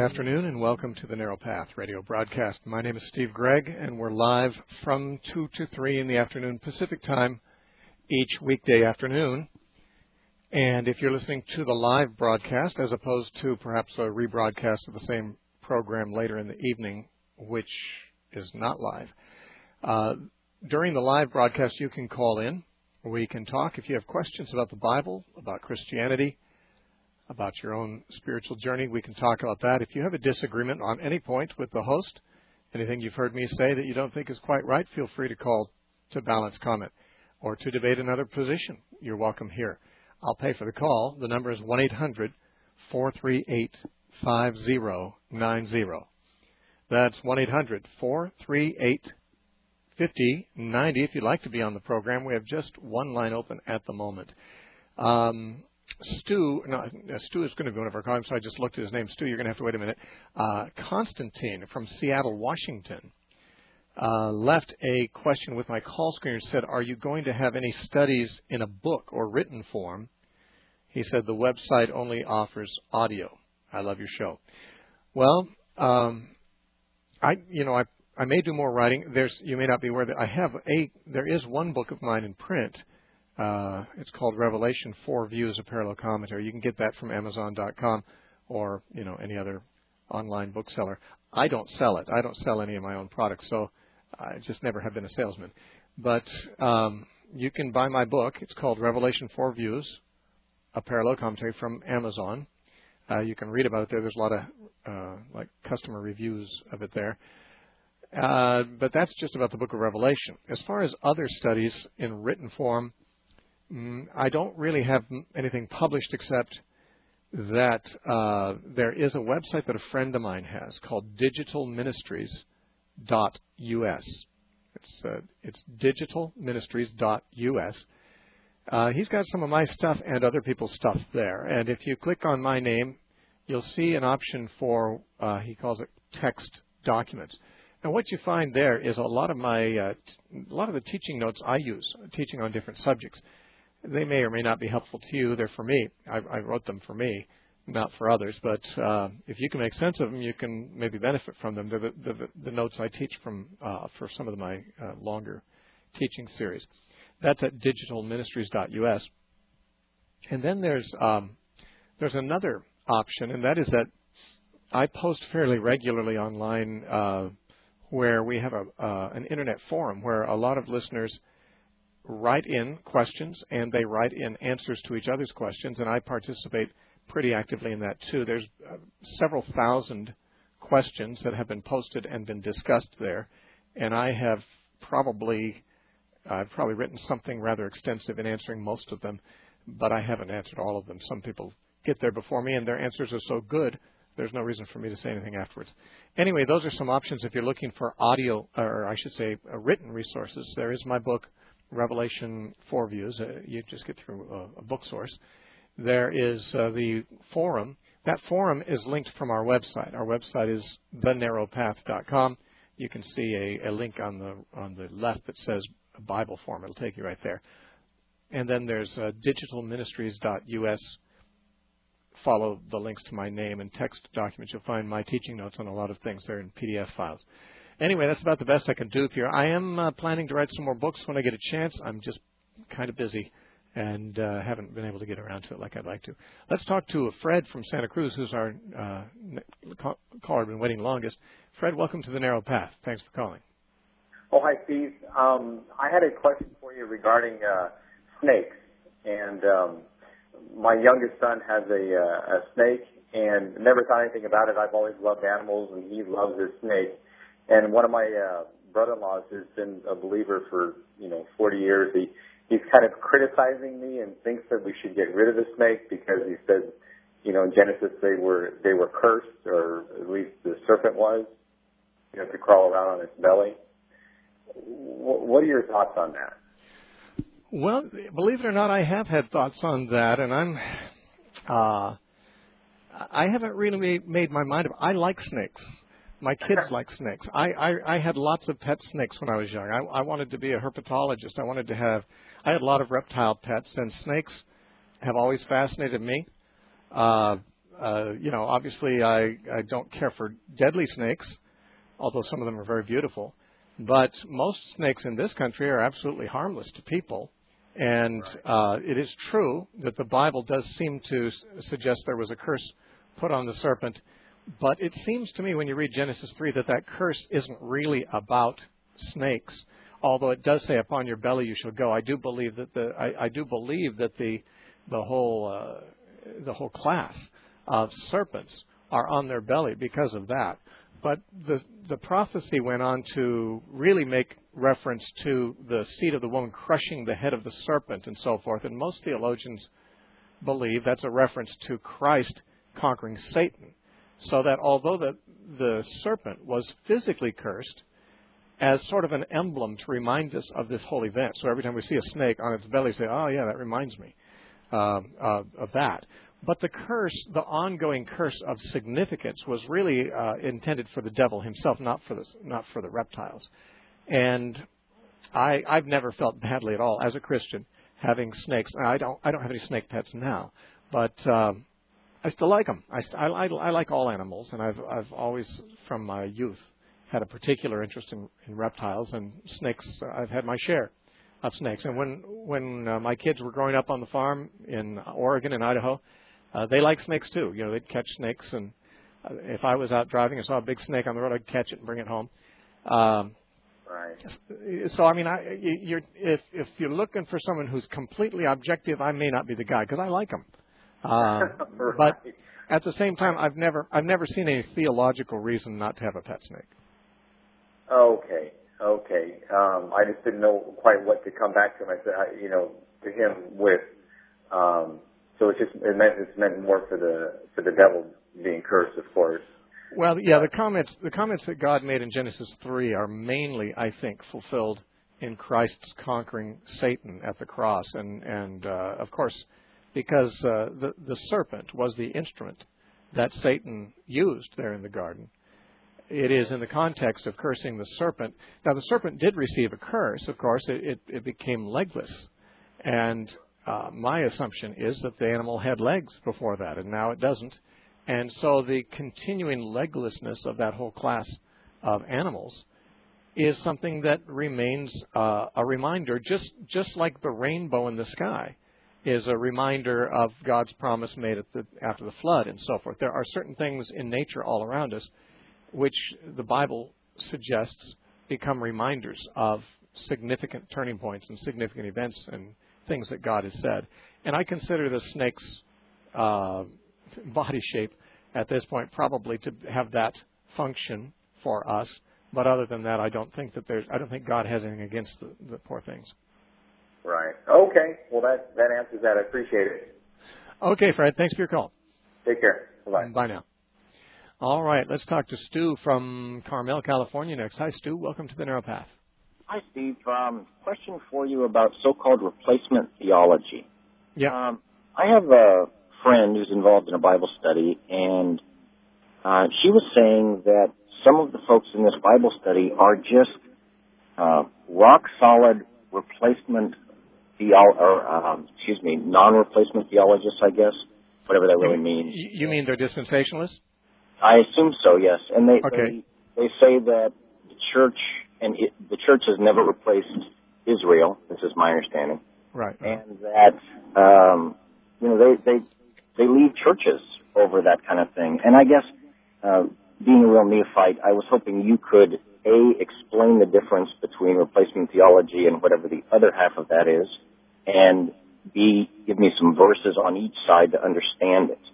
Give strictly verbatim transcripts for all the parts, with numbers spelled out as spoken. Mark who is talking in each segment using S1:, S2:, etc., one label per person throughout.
S1: afternoon, and welcome to the Narrow Path radio broadcast. My name is Steve Gregg, and we're live from two to three in the afternoon Pacific time each weekday afternoon. And if you're listening to the live broadcast, as opposed to perhaps a rebroadcast of the same program later in the evening, which is not live, uh, during the live broadcast, you can call in. We can talk if you have questions about the Bible, about Christianity, about your own spiritual journey. We can talk about that. If you have a disagreement on any point with the host, anything you've heard me say that you don't think is quite right, feel free to call to balance comment or to debate another position. You're welcome here. I'll pay for the call. The number is one eight hundred, four three eight, five zero nine zero. That's one eight hundred, four three eight, five zero nine zero. If you'd like to be on the program, we have just one line open at the moment. Um, Stu, no, Stu is going to be one of our callers, so I just looked at his name. Stu, you're going to have to wait a minute. Uh, Constantine from Seattle, Washington, uh, left a question with my call screener. Said, are you going to have any studies in a book or written form? He said the website only offers audio. I love your show. Well, um, I, you know, I, I may do more writing. There's, you may not be aware that I have a, there is one book of mine in print. Uh, it's called Revelation, Four Views, a Parallel Commentary. You can get that from Amazon dot com or, you know, any other online bookseller. I don't sell it. I don't sell any of my own products, so I just never have been a salesman. But um, you can buy my book. It's called Revelation, Four Views, a Parallel Commentary from Amazon. Uh, you can read about it there. There's a lot of uh, like customer reviews of it there. Uh, but that's just about the book of Revelation. As far as other studies in written form, I don't really have anything published except that uh, there is a website that a friend of mine has called digital ministries dot U S. It's, uh, it's digital ministries dot U S. Uh, he's got some of my stuff and other people's stuff there. And if you click on my name, you'll see an option for, uh, he calls it text documents. And what you find there is a lot of my, uh, t- a lot of the teaching notes I use, teaching on different subjects. They may or may not be helpful to you. They're for me. I, I wrote them for me, not for others. But uh, if you can make sense of them, you can maybe benefit from them. They're the, the, the notes I teach from uh, for some of my uh, longer teaching series. That's at digital ministries dot U S. And then there's um, there's another option, and that is that I post fairly regularly online uh, where we have a uh, an internet forum where a lot of listeners write in questions, and they write in answers to each other's questions, and I participate pretty actively in that too. There's uh, several thousand questions that have been posted and been discussed there, and I have probably I've probably written something rather extensive in answering most of them, but I haven't answered all of them. Some people get there before me, and their answers are so good, there's no reason for me to say anything afterwards. Anyway, those are some options if you're looking for audio, or I should say uh, written resources. There is my book, Revelation, Four Views. Uh, you just get through a, a book source. There is uh, the forum. That forum is linked from our website. Our website is the narrow path dot com. You can see a, a link on the on the left that says Bible Forum. It'll take you right there. And then there's uh, digital ministries dot U S. Follow the links to my name and text documents. You'll find my teaching notes on a lot of things. They're in P D F files. Anyway, that's about the best I can do here. I am uh, planning to write some more books when I get a chance. I'm just kind of busy and uh, haven't been able to get around to it like I'd like to. Let's talk to Fred from Santa Cruz, who's our uh, caller been waiting longest. Fred, welcome to the Narrow Path. Thanks for calling.
S2: Oh, hi, Steve. Um, I had a question for you regarding uh, snakes. And um, my youngest son has a, uh, a snake and never thought anything about it. I've always loved animals, and he loves his snake. And one of my uh, brother-in-laws has been a believer for, you know, forty years. He he's kind of criticizing me and thinks that we should get rid of the snake because he says, you know, in Genesis they were they were cursed, or at least the serpent was. You have to crawl around on its belly. W- what are your thoughts on that?
S1: Well, believe it or not, I have had thoughts on that, and I'm uh, I haven't really made my mind up. I like snakes. My kids like snakes. I, I, I had lots of pet snakes when I was young. I, I wanted to be a herpetologist. I wanted to have, I had a lot of reptile pets, and snakes have always fascinated me. Uh, uh, you know, obviously I, I don't care for deadly snakes, although some of them are very beautiful. But most snakes in this country are absolutely harmless to people. And uh, it is true that the Bible does seem to s- suggest there was a curse put on the serpent. But it seems to me when you read Genesis three that that curse isn't really about snakes, although it does say, "Upon your belly you shall go." I do believe that the I, I do believe that the the whole uh, the whole class of serpents are on their belly because of that. But the the prophecy went on to really make reference to the seed of the woman crushing the head of the serpent and so forth. And most theologians believe that's a reference to Christ conquering Satan. So that although the, the serpent was physically cursed as sort of an emblem to remind us of this whole event. So every time we see a snake on its belly, say, oh, yeah, that reminds me uh, uh, of that. But the curse, the ongoing curse of significance, was really uh, intended for the devil himself, not for the not for the reptiles. And I, I've never felt badly at all as a Christian having snakes. I don't I don't have any snake pets now, but um, I still like them. I, I, I, I like all animals, and I've I've always from my youth had a particular interest in, in reptiles and snakes. I've had my share of snakes. And when when uh, my kids were growing up on the farm in Oregon and Idaho. Uh, they like snakes too. You know, they'd catch snakes, and uh, if I was out driving and saw a big snake on the road, I'd catch it and bring it home. Um,
S2: right.
S1: So, I mean, I, you're, if if you're looking for someone who's completely objective, I may not be the guy because I like them. Uh,
S2: right.
S1: But at the same time, I've never I've never seen any theological reason not to have a pet snake.
S2: Okay. Okay. Um, I just didn't know quite what to come back to him. I said, I, you know, to him with. Um, So it's just it meant it's meant more for the for the devil being cursed, of course.
S1: Well, yeah, the comments the comments that God made in Genesis three are mainly, I think, fulfilled in Christ's conquering Satan at the cross, and and uh, of course, because uh, the the serpent was the instrument that Satan used there in the garden. It is in the context of cursing the serpent. Now, the serpent did receive a curse, of course. It it, it became legless, and Uh, my assumption is that the animal had legs before that, and now it doesn't. And so the continuing leglessness of that whole class of animals is something that remains uh, a reminder, just just like the rainbow in the sky is a reminder of God's promise made at the, after the flood and so forth. There are certain things in nature all around us which the Bible suggests become reminders of significant turning points and significant events and things that God has said. And I consider the snake's uh, body shape at this point probably to have that function for us. But other than that, I don't think that there's, I don't think God has anything against the, the poor things.
S2: Right. Okay. Well, that, that answers that. I appreciate it.
S1: Okay, Fred. Thanks for your call.
S2: Take care. Bye-bye.
S1: Bye now. All right. Let's talk to Stu from Carmel, California next. Hi, Stu. Welcome to the Narrow Path.
S3: Hi, Steve. Um, question for you about so-called replacement theology.
S1: Yeah.
S3: Um, I have a friend who's involved in a Bible study, and uh, she was saying that some of the folks in this Bible study are just uh, rock-solid replacement theol- or um, excuse me, non-replacement theologists, I guess, whatever that really
S1: you,
S3: means.
S1: You mean they're dispensationalists?
S3: I assume so, yes. And they
S1: okay.
S3: they, they say that the church and it, the church has never replaced Israel. This is my understanding.
S1: Right.
S3: And that um, you know they they they leave churches over that kind of thing. And I guess uh, being a real neophyte, I was hoping you could a explain the difference between replacement theology and whatever the other half of that is, and b give me some verses on each side to understand it.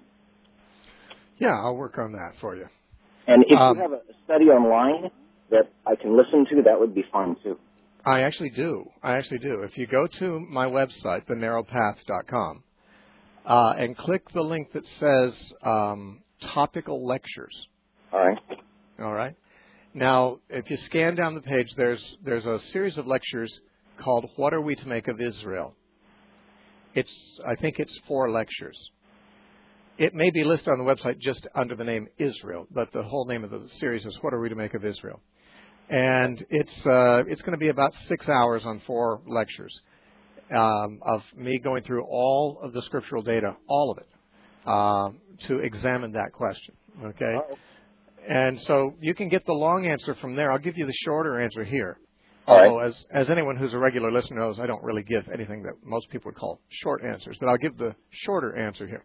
S1: Yeah, I'll work on that for you.
S3: And if
S1: um,
S3: you have a study online that I can listen to, that would be fine too.
S1: I actually do. I actually do. If you go to my website, the narrow path dot com, uh, and click the link that says um, topical lectures.
S3: All right.
S1: All right. Now, if you scan down the page, there's there's a series of lectures called "What Are We to Make of Israel?" It's I think it's four lectures. It may be listed on the website just under the name Israel, but the whole name of the series is "What Are We to Make of Israel?" And it's uh, it's going to be about six hours on four lectures um, of me going through all of the scriptural data, all of it, uh, to examine that question. Okay?
S3: Oh.
S1: And so you can get the long answer from there. I'll give you the shorter answer here.
S3: All
S1: Although,
S3: right.
S1: as, as anyone who's a regular listener knows, I don't really give anything that most people would call short answers. But I'll give the shorter answer here.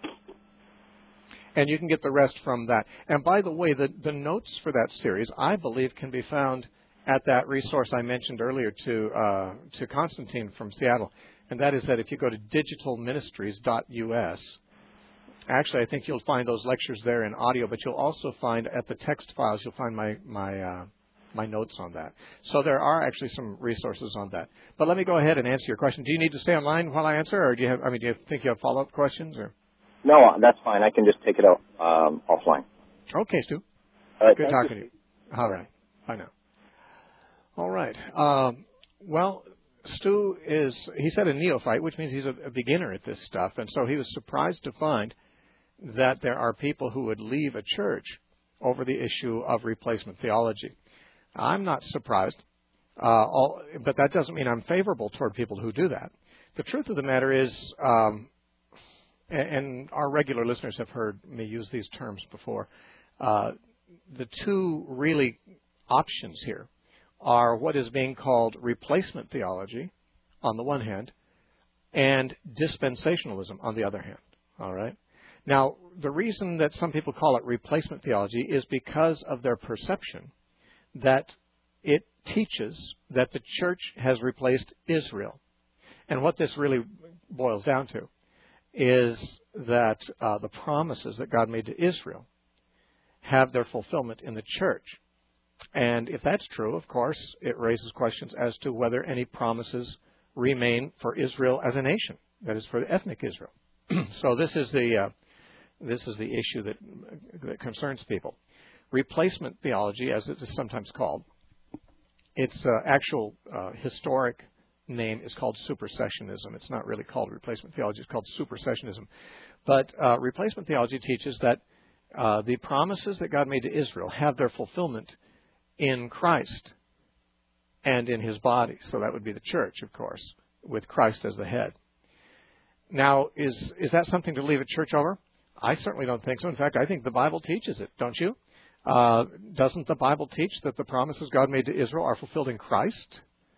S1: And you can get the rest from that. And by the way, the, the notes for that series, I believe, can be found at that resource I mentioned earlier to uh, to Constantine from Seattle. And that is that if you go to digital ministries dot U S, actually, I think you'll find those lectures there in audio, but you'll also find at the text files, you'll find my my uh, my notes on that. So there are actually some resources on that. But let me go ahead and answer your question. Do you need to stay online while I answer, or do you have? I mean, do you think you have follow-up questions? Or
S3: No, that's fine. I can just take it out um, offline.
S1: okay, Stu.
S3: All right,
S1: Good
S3: thank
S1: talking
S3: you.
S1: to you. All right. Bye now. All right. Um, well, Stu is, he said a neophyte, which means he's a, a beginner at this stuff. And so he was surprised to find that there are people who would leave a church over the issue of replacement theology. I'm not surprised, uh, all, but that doesn't mean I'm favorable toward people who do that. The truth of the matter is, um, and, and our regular listeners have heard me use these terms before, uh, the two really options here are what is being called replacement theology on the one hand and dispensationalism on the other hand. All right? Now, the reason that some people call it replacement theology is because of their perception that it teaches that the church has replaced Israel. And what this really boils down to is that uh, the promises that God made to Israel have their fulfillment in the church. And if that's true, of course, it raises questions as to whether any promises remain for Israel as a nation, that is, for the ethnic Israel. So this is the uh, this is the issue that that concerns people. Replacement theology, as it is sometimes called, its uh, actual uh, historic name is called supersessionism. It's not really called replacement theology; it's called supersessionism. But uh, replacement theology teaches that uh, the promises that God made to Israel have their fulfillment in Christ and in His body. So that would be the church, of course, with Christ as the head. Now, is is that something to leave a church over? I certainly don't think so. In fact, I think the Bible teaches it, don't you? Uh, doesn't the Bible teach that the promises God made to Israel are fulfilled in Christ?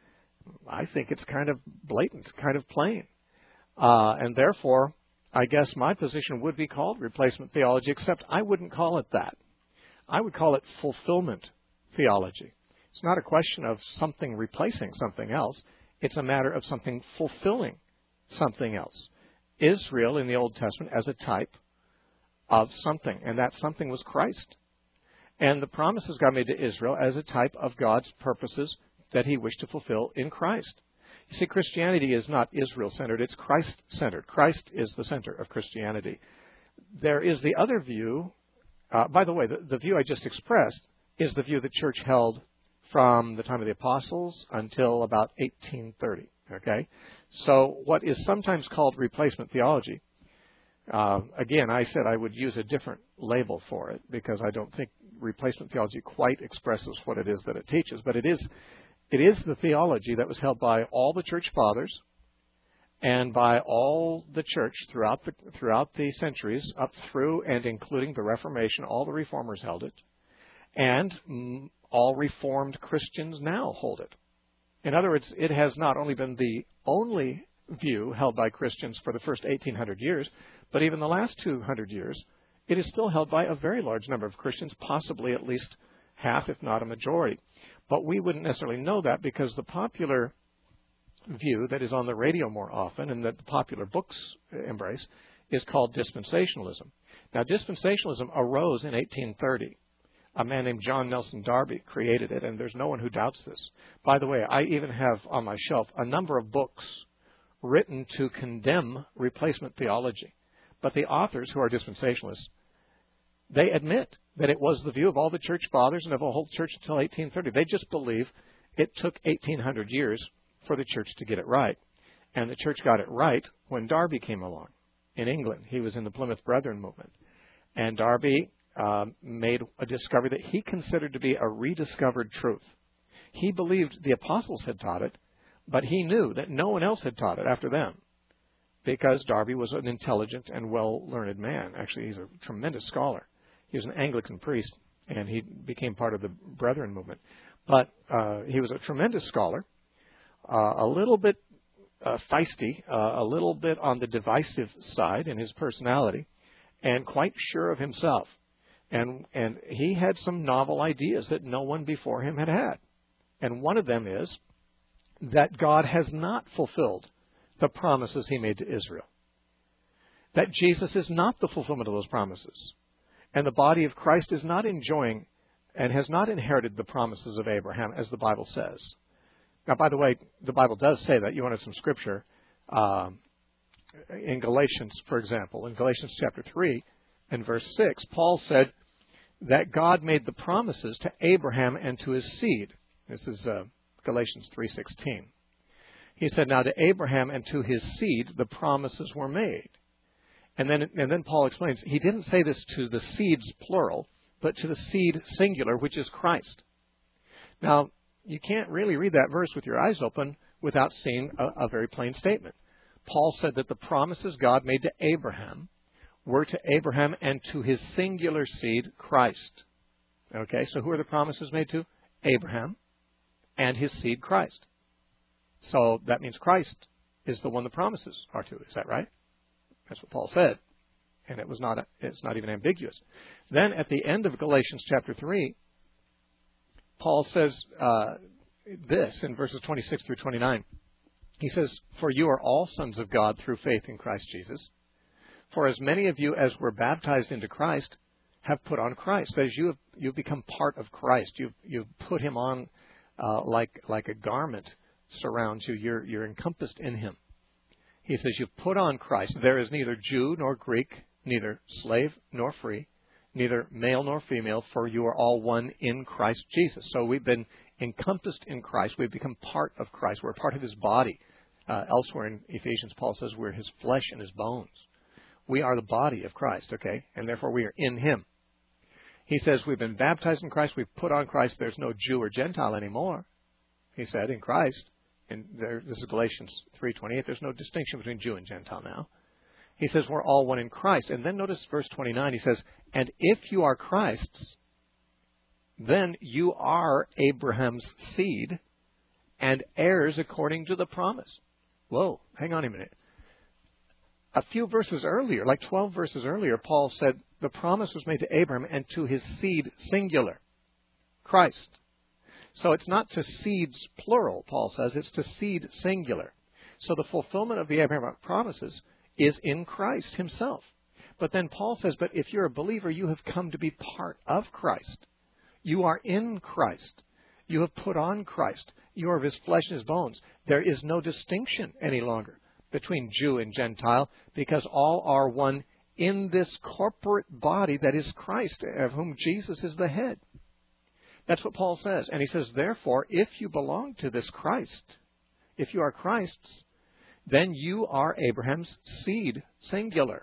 S1: I think it's kind of blatant, kind of plain. Uh, and therefore, I guess my position would be called replacement theology, except I wouldn't call it that. I would call it fulfillment theology. It's not a question of something replacing something else. It's a matter of something fulfilling something else. Israel in the Old Testament as a type of something, and that something was Christ. And the promises God made to Israel as a type of God's purposes that He wished to fulfill in Christ. You see, Christianity is not Israel-centered, it's Christ-centered. Christ is the center of Christianity. There is the other view, uh, by the way, the, the view I just expressed is the view the church held from the time of the apostles until about eighteen thirty. Okay? So what is sometimes called replacement theology, uh, again, I said I would use a different label for it because I don't think replacement theology quite expresses what it is that it teaches, but it is it is the theology that was held by all the church fathers and by all the church throughout the throughout the centuries, up through and including the Reformation. All the reformers held it, and mm, all Reformed Christians now hold it. In other words, it has not only been the only view held by Christians for the first eighteen hundred years, but even the last two hundred years, it is still held by a very large number of Christians, possibly at least half, if not a majority. But we wouldn't necessarily know that because the popular view that is on the radio more often and that the popular books embrace is called dispensationalism. Now, dispensationalism arose in eighteen thirty. A man named John Nelson Darby created it, and there's no one who doubts this. By the way, I even have on my shelf a number of books written to condemn replacement theology. But the authors, who are dispensationalists, they admit that it was the view of all the church fathers and of the whole church until eighteen thirty. They just believe it took eighteen hundred years for the church to get it right. And the church got it right when Darby came along in England. He was in the Plymouth Brethren movement. And Darby uh, made a discovery that he considered to be a rediscovered truth. He believed the apostles had taught it, but he knew that no one else had taught it after them. because Darby was an intelligent and well-learned man. Actually, he's a tremendous scholar. He was an Anglican priest, and he became part of the Brethren movement. But uh, he was a tremendous scholar, uh, a little bit uh, feisty, uh, a little bit on the divisive side in his personality, and quite sure of himself. And and he had some novel ideas that no one before him had had. And one of them is that God has not fulfilled the promises he made to Israel. That Jesus is not the fulfillment of those promises. And the body of Christ is not enjoying and has not inherited the promises of Abraham, as the Bible says. Now, by the way, the Bible does say that. You wanted some scripture. Uh, in Galatians, for example, in Galatians chapter three and verse six, Paul said that God made the promises to Abraham and to his seed. This is uh, Galatians three sixteen. He said, now to Abraham and to his seed the promises were made. And then, and then Paul explains, he didn't say this to the seeds, plural, but to the seed, singular, which is Christ. Now, you can't really read that verse with your eyes open without seeing a, a very plain statement. Paul said that the promises God made to Abraham were to Abraham and to his singular seed, Christ. Okay, so who are the promises made to? Abraham and his seed, Christ. So that means Christ is the one the promises are to. Is that right? That's what Paul said. And it was not, a, it's not even ambiguous. Then at the end of Galatians chapter three, Paul says uh, this in verses twenty-six through twenty-nine. He says, for you are all sons of God through faith in Christ Jesus. For as many of you as were baptized into Christ have put on Christ. That is, you have you've become part of Christ. You've you've put him on uh, like like a garment surrounds you. You're you're encompassed in him. He says, you've put on Christ. There is neither Jew nor Greek, neither slave nor free, neither male nor female, for you are all one in Christ Jesus. So we've been encompassed in Christ. We've become part of Christ. We're part of his body. Uh, elsewhere in Ephesians, Paul says we're his flesh and his bones. We are the body of Christ, okay? And therefore we are in him. He says we've been baptized in Christ. We've put on Christ. There's no Jew or Gentile anymore, he said, in Christ. And there, this is Galatians three twenty-eight. There's no distinction between Jew and Gentile now. He says we're all one in Christ. And then notice verse twenty-nine. He says, and if you are Christ's, then you are Abraham's seed and heirs according to the promise. Whoa, hang on a minute. A few verses earlier, like twelve verses earlier, Paul said the promise was made to Abraham and to his seed, singular, Christ. So it's not to seeds, plural, Paul says. It's to seed, singular. So the fulfillment of the Abrahamic promises is in Christ himself. But then Paul says, but if you're a believer, you have come to be part of Christ. You are in Christ. You have put on Christ. You are of his flesh and his bones. There is no distinction any longer between Jew and Gentile, because all are one in this corporate body that is Christ, of whom Jesus is the head. That's what Paul says. And he says, therefore, if you belong to this Christ, if you are Christ's, then you are Abraham's seed, singular.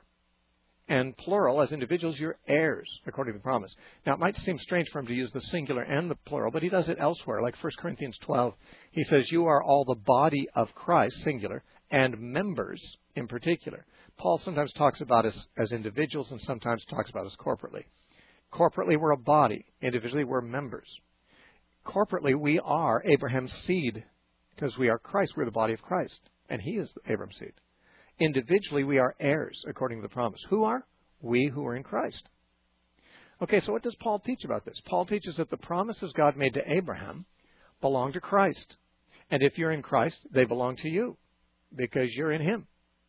S1: And plural, as individuals, you're heirs, according to the promise. Now, it might seem strange for him to use the singular and the plural, but he does it elsewhere. Like First Corinthians twelve, he says, you are all the body of Christ, singular, and members in particular. Paul sometimes talks about us as individuals and sometimes talks about us corporately. Corporately, we're a body. Individually, we're members. Corporately, we are Abraham's seed because we are Christ. We're the body of Christ, and he is Abraham's seed. Individually, we are heirs according to the promise. Who are? We who are in Christ. Okay, so what does Paul teach about this? Paul teaches that the promises God made to Abraham belong to Christ. And if you're in Christ, they belong to you because you're in him.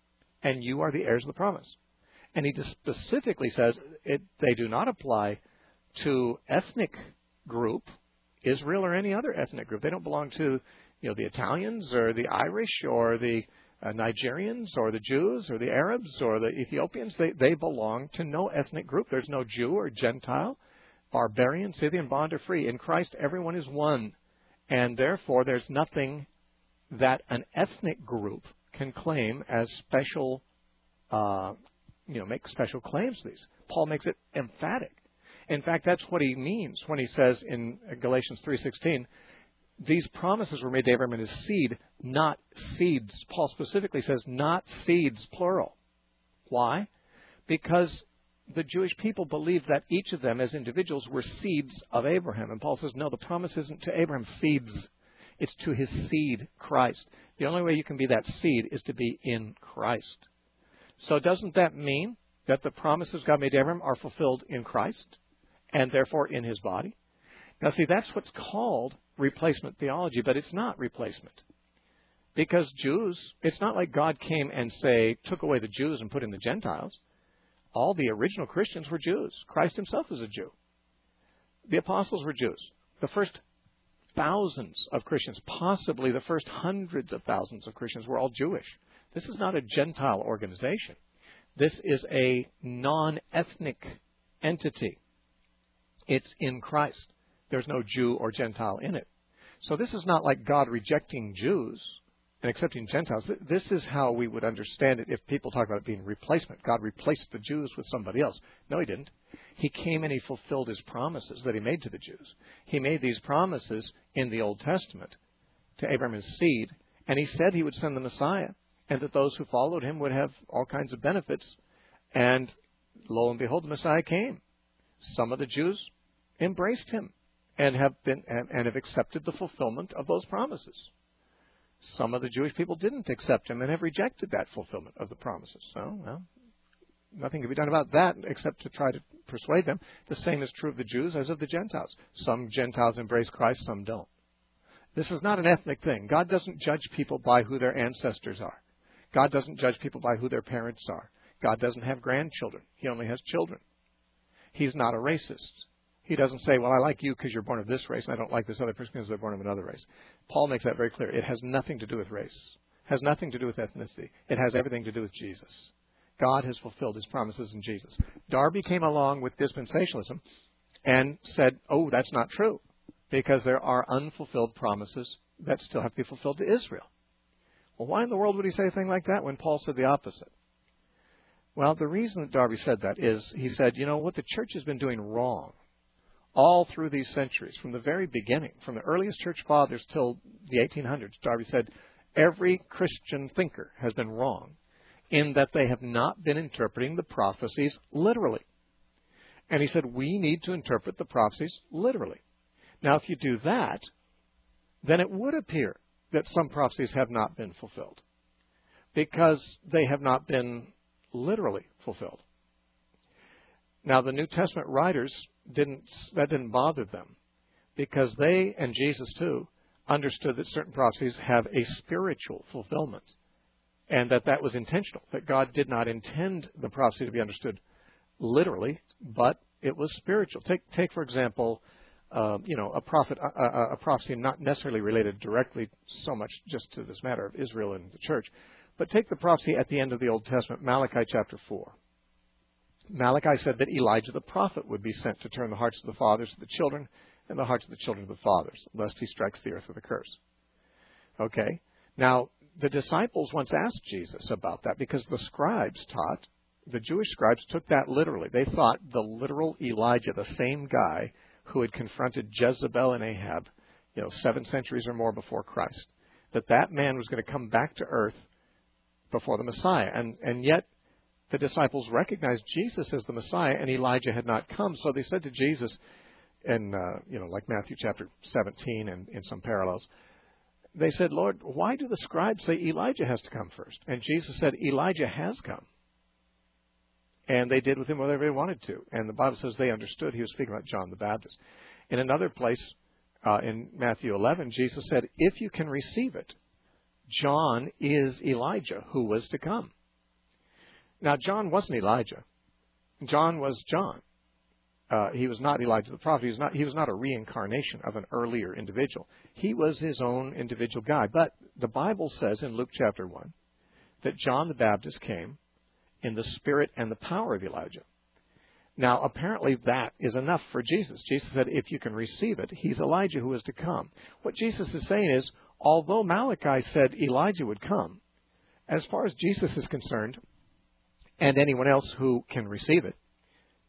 S1: And you are the heirs of the promise. And he specifically says it, they do not apply to ethnic group, Israel or any other ethnic group. They don't belong to, you know, the Italians or the Irish or the uh, Nigerians or the Jews or the Arabs or the Ethiopians. They, they belong to no ethnic group. There's no Jew or Gentile, barbarian, Scythian, bond or free. In Christ, everyone is one. And therefore, there's nothing that an ethnic group can claim as special uh you know, make special claims to these. Paul makes it emphatic. In fact, that's what he means when he says in Galatians three sixteen, these promises were made to Abraham and his seed, not seeds. Paul specifically says not seeds, plural. Why? Because the Jewish people believed that each of them as individuals were seeds of Abraham. And Paul says, no, the promise isn't to Abraham's seeds. It's to his seed, Christ. The only way you can be that seed is to be in Christ. So doesn't that mean that the promises God made to Abraham are fulfilled in Christ and therefore in his body? Now, see, that's what's called replacement theology, but it's not replacement. Because Jews, it's not like God came and, say, took away the Jews and put in the Gentiles. All the original Christians were Jews. Christ himself was a Jew. The apostles were Jews. The first thousands of Christians, possibly the first hundreds of thousands of Christians, were all Jewish. This is not a Gentile organization. This is a non-ethnic entity. It's in Christ. There's no Jew or Gentile in it. So this is not like God rejecting Jews and accepting Gentiles. This is how we would understand it if people talk about it being replacement. God replaced the Jews with somebody else. No, he didn't. He came and he fulfilled his promises that he made to the Jews. He made these promises in the Old Testament to Abraham's seed, and he said he would send the Messiah, and that those who followed him would have all kinds of benefits. And lo and behold, the Messiah came. Some of the Jews embraced him and have been and have accepted the fulfillment of those promises. Some of the Jewish people didn't accept him and have rejected that fulfillment of the promises. So, well, nothing can be done about that except to try to persuade them. The same is true of the Jews as of the Gentiles. Some Gentiles embrace Christ, some don't. This is not an ethnic thing. God doesn't judge people by who their ancestors are. God doesn't judge people by who their parents are. God doesn't have grandchildren. He only has children. He's not a racist. He doesn't say, well, I like you because you're born of this race, and I don't like this other person because they're born of another race. Paul makes that very clear. It has nothing to do with race. It has nothing to do with ethnicity. It has everything to do with Jesus. God has fulfilled his promises in Jesus. Darby came along with dispensationalism and said, oh, that's not true, because there are unfulfilled promises that still have to be fulfilled to Israel. Well, why in the world would he say a thing like that when Paul said the opposite? Well, the reason that Darby said that is he said, you know, what the church has been doing wrong all through these centuries, from the very beginning, from the earliest church fathers till the eighteen hundreds, Darby said, every Christian thinker has been wrong in that they have not been interpreting the prophecies literally. And he said, we need to interpret the prophecies literally. Now, if you do that, then it would appear that some prophecies have not been fulfilled because they have not been literally fulfilled. Now, the New Testament writers didn't, that didn't bother them because they, and Jesus too, understood that certain prophecies have a spiritual fulfillment and that that was intentional, that God did not intend the prophecy to be understood literally, but it was spiritual. Take, take for example, uh, you know, a prophet, a, a, a prophecy not necessarily related directly so much just to this matter of Israel and the church, but take the prophecy at the end of the Old Testament, Malachi chapter four. Malachi said that Elijah the prophet would be sent to turn the hearts of the fathers to the children and the hearts of the children to the fathers, lest he strikes the earth with a curse. Okay. Now, the disciples once asked Jesus about that because the scribes taught, the Jewish scribes took that literally. They thought the literal Elijah, the same guy who had confronted Jezebel and Ahab, you know, seven centuries or more before Christ, that that man was going to come back to earth before the Messiah. And, and yet, the disciples recognized Jesus as the Messiah, and Elijah had not come. So they said to Jesus, in, uh, you know, like Matthew chapter seventeen and in some parallels, they said, Lord, why do the scribes say Elijah has to come first? And Jesus said, Elijah has come. And they did with him whatever they wanted to. And the Bible says they understood he was speaking about John the Baptist. In another place, uh, in Matthew eleven, Jesus said, if you can receive it, John is Elijah who was to come. Now, John wasn't Elijah. John was John. Uh, he was not Elijah the prophet. He was not, he was not a reincarnation of an earlier individual. He was his own individual guy. But the Bible says in Luke chapter one that John the Baptist came in the spirit and the power of Elijah. Now, apparently that is enough for Jesus. Jesus said, if you can receive it, he's Elijah who is to come. What Jesus is saying is, although Malachi said Elijah would come, as far as Jesus is concerned, and anyone else who can receive it,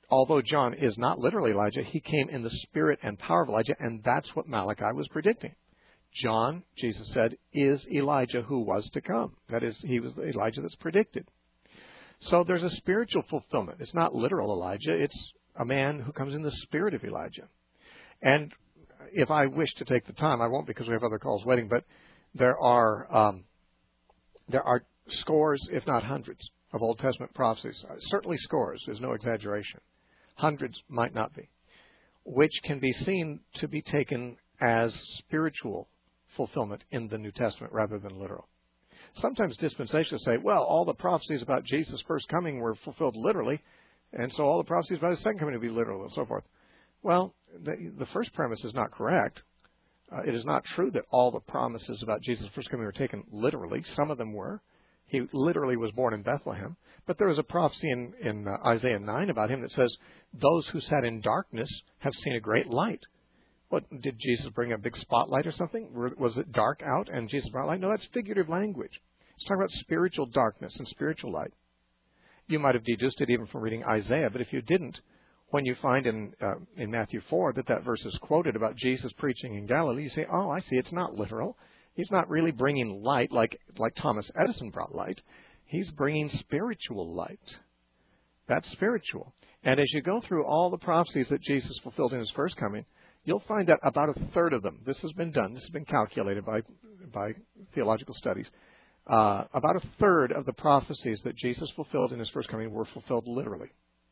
S1: although John is not literally Elijah, he came in the spirit and power of Elijah, and that's what Malachi was predicting. John, Jesus said, is Elijah who was to come. That is, he was the Elijah that's predicted. So there's a spiritual fulfillment. It's not literal Elijah. It's a man who comes in the spirit of Elijah. And if I wish to take the time, I won't because we have other calls waiting, but there are um, there are scores, if not hundreds, of Old Testament prophecies. Uh, certainly scores. There's no exaggeration. Hundreds might not be, which can be seen to be taken as spiritual fulfillment in the New Testament rather than literal. Sometimes dispensationalists say, well, all the prophecies about Jesus' first coming were fulfilled literally, and so all the prophecies about his second coming will be literal, and so forth. Well, the, the first premise is not correct. Uh, it is not true that all the promises about Jesus' first coming were taken literally. Some of them were. He literally was born in Bethlehem. But there is a prophecy in, in uh, Isaiah nine about him that says, those who sat in darkness have seen a great light. What, did Jesus bring a big spotlight or something? Was it dark out and Jesus brought light? No, that's figurative language. It's talking about spiritual darkness and spiritual light. You might have deduced it even from reading Isaiah, but if you didn't, when you find in uh, in Matthew four that that verse is quoted about Jesus preaching in Galilee, you say, oh, I see, it's not literal. He's not really bringing light like, like Thomas Edison brought light. He's bringing spiritual light. That's spiritual. And as you go through all the prophecies that Jesus fulfilled in his first coming, you'll find that about a third of them, this has been done, this has been calculated by, by theological studies, uh, about a third of the prophecies that Jesus fulfilled in his first coming were fulfilled literally.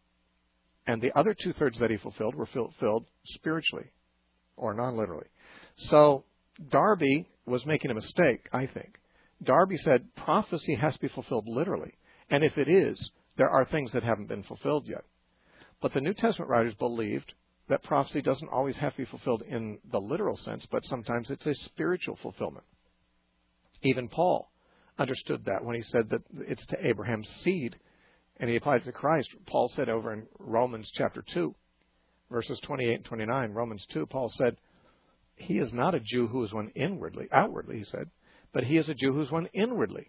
S1: And the other two-thirds that he fulfilled were fulfilled spiritually or non-literally. So Darby was making a mistake, I think. Darby said prophecy has to be fulfilled literally. And if it is, there are things that haven't been fulfilled yet. But the New Testament writers believed that prophecy doesn't always have to be fulfilled in the literal sense, but sometimes it's a spiritual fulfillment. Even Paul understood that when he said that it's to Abraham's seed, and he applied it to Christ. Paul said over in Romans chapter two, verses twenty-eight and twenty-nine, Romans two, Paul said, he is not a Jew who is one inwardly, outwardly, he said, but he is a Jew who is one inwardly.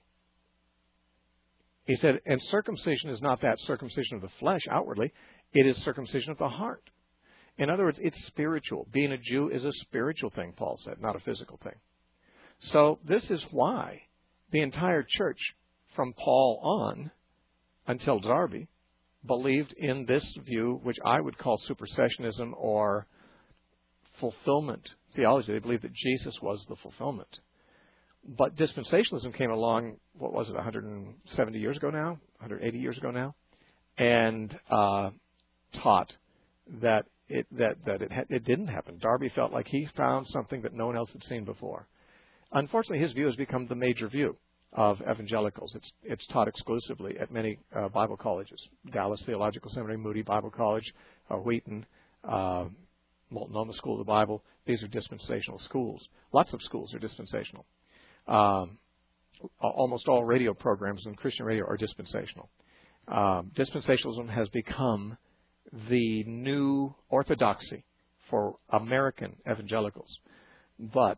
S1: He said, and circumcision is not that circumcision of the flesh outwardly, it is circumcision of the heart. In other words, it's spiritual. Being a Jew is a spiritual thing, Paul said, not a physical thing. So this is why the entire church, from Paul on until Darby, believed in this view, which I would call supersessionism or fulfillment theology. They believed that Jesus was the fulfillment. But dispensationalism came along, what was it, one hundred seventy years ago now, one hundred eighty years ago now, and uh, taught that it that that it, ha- it didn't happen. Darby felt like he found something that no one else had seen before. Unfortunately, his view has become the major view of evangelicals. It's it's taught exclusively at many uh, Bible colleges: Dallas Theological Seminary, Moody Bible College, uh, Wheaton, uh, Multnomah School of the Bible. These are dispensational schools. Lots of schools are dispensational. Um, almost all radio programs in Christian radio are dispensational. Um, dispensationalism has become the new orthodoxy for American evangelicals. But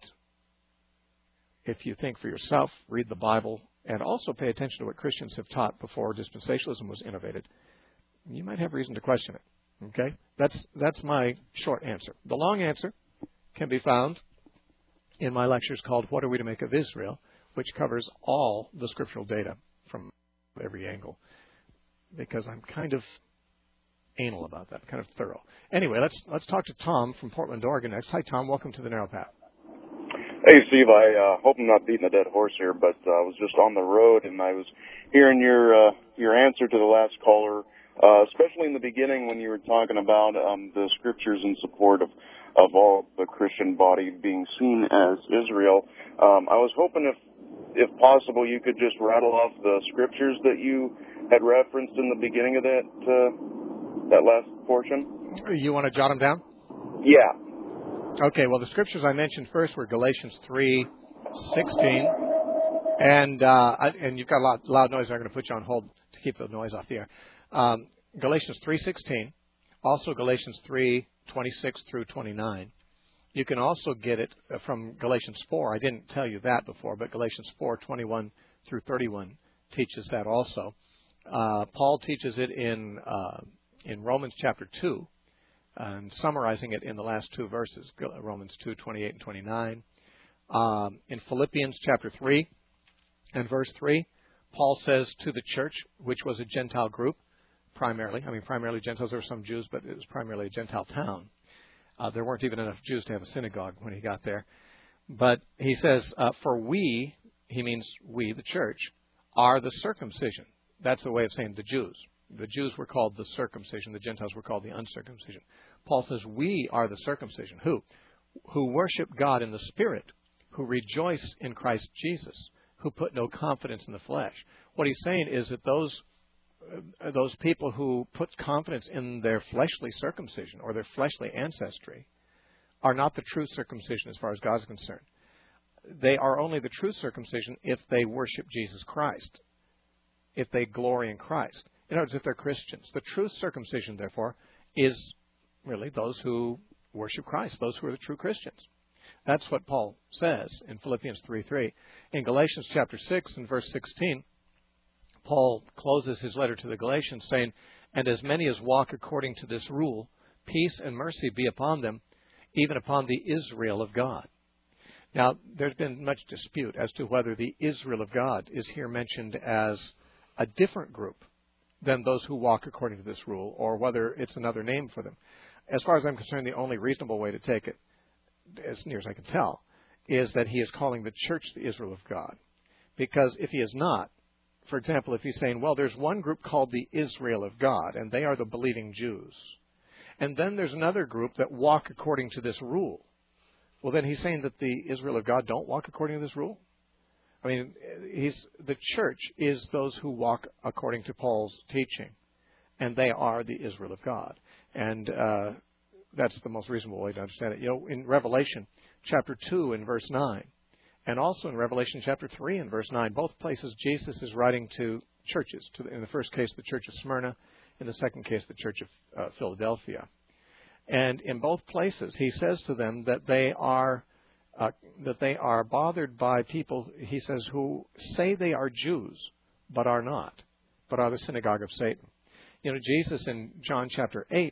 S1: if you think for yourself, read the Bible, and also pay attention to what Christians have taught before dispensationalism was innovated, you might have reason to question it. Okay? That's that's my short answer. The long answer can be found in my lectures called What Are We to Make of Israel, which covers all the scriptural data from every angle, because I'm kind of anal about that, kind of thorough. Anyway, let's let's talk to Tom from Portland, Oregon next. Hi, Tom. Welcome to the Narrow Path.
S4: Hey, Steve. I uh, hope I'm not beating a dead horse here, but uh, I was just on the road and I was hearing your uh, your answer to the last caller, uh, especially in the beginning when you were talking about um, the scriptures in support of, of all the Christian body being seen as Israel. Um, I was hoping if if possible you could just rattle off the scriptures that you had referenced in the beginning of that uh, that last portion.
S1: You want to jot them down?
S4: Yeah.
S1: Okay, well, the scriptures I mentioned first were Galatians three sixteen, and uh, and you've got a lot, loud noise. I'm going to put you on hold to keep the noise off the air. Um, Galatians three sixteen, also Galatians three twenty-six through twenty-nine. You can also get it from Galatians four. I didn't tell you that before, but Galatians four twenty-one through thirty-one teaches that also. Uh, Paul teaches it in uh, in Romans chapter two, and summarizing it in the last two verses, Romans two, twenty-eight and twenty-nine. Um, in Philippians chapter three and verse three, Paul says to the church, which was a Gentile group, primarily, I mean primarily Gentiles, there were some Jews, but it was primarily a Gentile town. Uh, there weren't even enough Jews to have a synagogue when he got there. But he says, uh, for we, he means we, the church, are the circumcision. That's the way of saying the Jews. The Jews were called the circumcision. The Gentiles were called the uncircumcision. Paul says we are the circumcision. Who? Who worship God in the Spirit, who rejoice in Christ Jesus, who put no confidence in the flesh. What he's saying is that those uh, those people who put confidence in their fleshly circumcision or their fleshly ancestry are not the true circumcision as far as God is concerned. They are only the true circumcision if they worship Jesus Christ, if they glory in Christ. In other words, if they're Christians. The true circumcision, therefore, is really those who worship Christ, those who are the true Christians. That's what Paul says in Philippians three three. In Galatians chapter six and verse sixteen, Paul closes his letter to the Galatians saying, and as many as walk according to this rule, peace and mercy be upon them, even upon the Israel of God. Now, there's been much dispute as to whether the Israel of God is here mentioned as a different group than those who walk according to this rule, or whether it's another name for them. As far as I'm concerned, the only reasonable way to take it, as near as I can tell, is that he is calling the church the Israel of God. Because if he is not, for example, if he's saying, well, there's one group called the Israel of God, and they are the believing Jews, and then there's another group that walk according to this rule, well, then he's saying that the Israel of God don't walk according to this rule? I mean, he's, the church is those who walk according to Paul's teaching, and they are the Israel of God. And uh, that's the most reasonable way to understand it. You know, in Revelation chapter two and verse nine, and also in Revelation chapter three and verse nine, both places Jesus is writing to churches. To the, in the first case, the church of Smyrna. In the second case, the church of uh, Philadelphia. And in both places, he says to them that they are uh, that they are bothered by people, he says, who say they are Jews, but are not, but are the synagogue of Satan. You know, Jesus in John chapter eight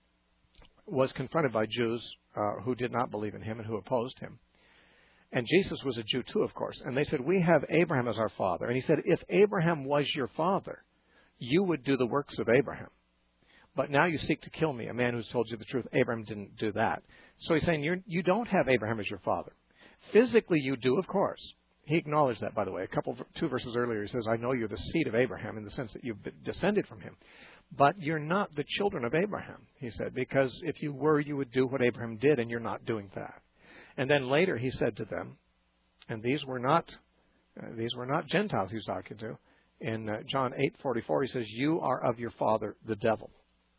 S1: was confronted by Jews uh, who did not believe in him and who opposed him. And Jesus was a Jew too, of course. And they said, we have Abraham as our father. And he said, if Abraham was your father, you would do the works of Abraham. But now you seek to kill me, a man who's told you the truth. Abraham didn't do that. So he's saying, you're, you don't have Abraham as your father. Physically, you do, of course. He acknowledged that, by the way. A couple, two verses earlier, he says, I know you're the seed of Abraham in the sense that you've descended from him. But you're not the children of Abraham, he said, because if you were, you would do what Abraham did, and you're not doing that. And then later he said to them, and these were not uh, these were not Gentiles he was talking to. In uh, John eight forty-four, he says, you are of your father, the devil.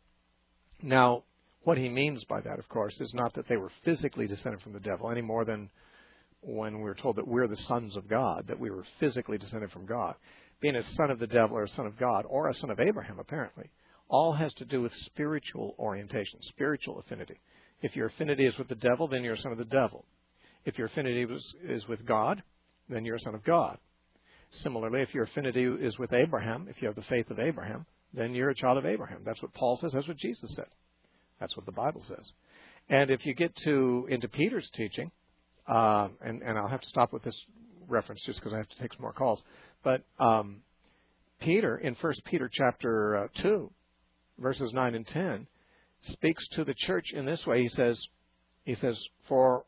S1: Now, what he means by that, of course, is not that they were physically descended from the devil any more than when we're told that we're the sons of God, that we were physically descended from God. Being a son of the devil or a son of God or a son of Abraham, apparently, all has to do with spiritual orientation, spiritual affinity. If your affinity is with the devil, then you're a son of the devil. If your affinity is, is with God, then you're a son of God. Similarly, if your affinity is with Abraham, if you have the faith of Abraham, then you're a child of Abraham. That's what Paul says. That's what Jesus said. That's what the Bible says. And if you get to into Peter's teaching, uh, and, and I'll have to stop with this reference just because I have to take some more calls, but um, Peter, in First Peter chapter uh, two, verses nine and ten, speaks to the church in this way. He says, he says, for